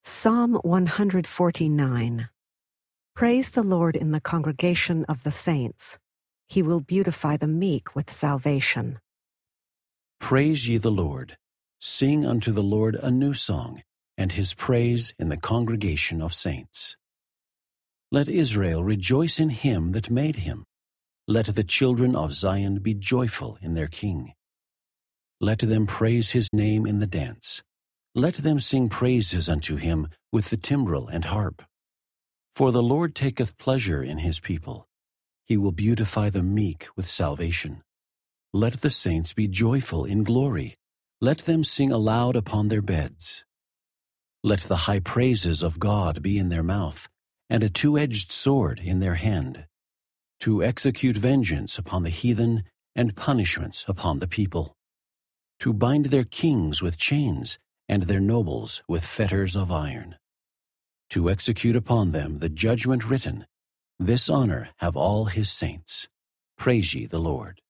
Psalm 149. Praise the Lord in the congregation of the saints. He will beautify the meek with salvation. Praise ye the Lord. Sing unto the Lord a new song, and his praise in the congregation of saints. Let Israel rejoice in him that made him. Let the children of Zion be joyful in their King. Let them praise his name in the dance. Let them sing praises unto him with the timbrel and harp. For the Lord taketh pleasure in his people. He will beautify the meek with salvation. Let the saints be joyful in glory. Let them sing aloud upon their beds. Let the high praises of God be in their mouth, and a two-edged sword in their hand, to execute vengeance upon the heathen and punishments upon the people, to bind their kings with chains and their nobles with fetters of iron, to execute upon them the judgment written. This honor have all his saints. Praise ye the Lord.